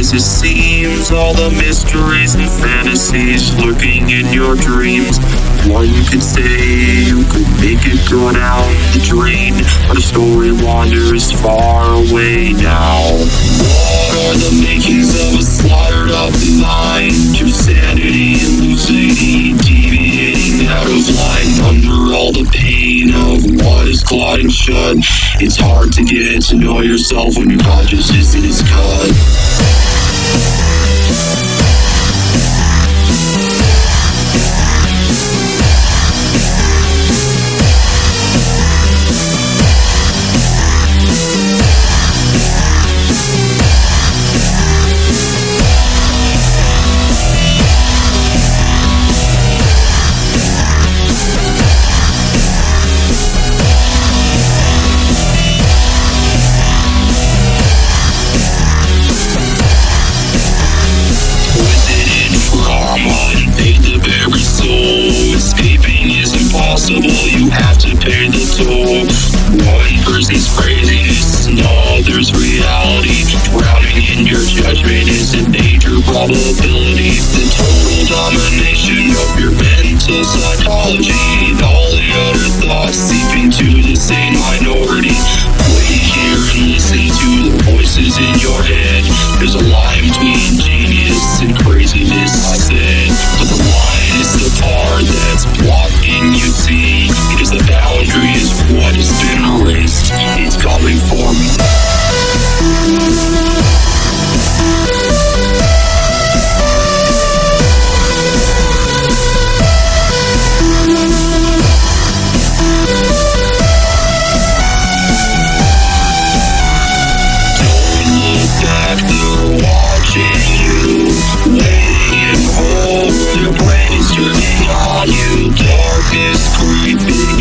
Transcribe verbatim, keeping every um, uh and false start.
as it seems. All the mysteries and fantasies lurking in your dreams. One could say you could make it go down the drain, but the story wanders far away now. What are the makings of a slaughtered up mind? Your sanity and lucidity deviating out of line. Under all the pain of what is clotting shut, it's hard to get to know yourself when your consciousness is cut. You have to pay the toll. One person's craziness, another's reality. Drowning in your judgment is a major probability. The total domination of your mental psychology. All the other thoughts seeping to the same minority. Wait here and listen to the voices in your head. There's a line between genius and craziness, I said. But the line is the part that's blocking you see. Because the boundary is what has been erased. It's coming for me. Don't look back, they're watching you. Waiting in hope, their brain is turning on you. Darkness creeping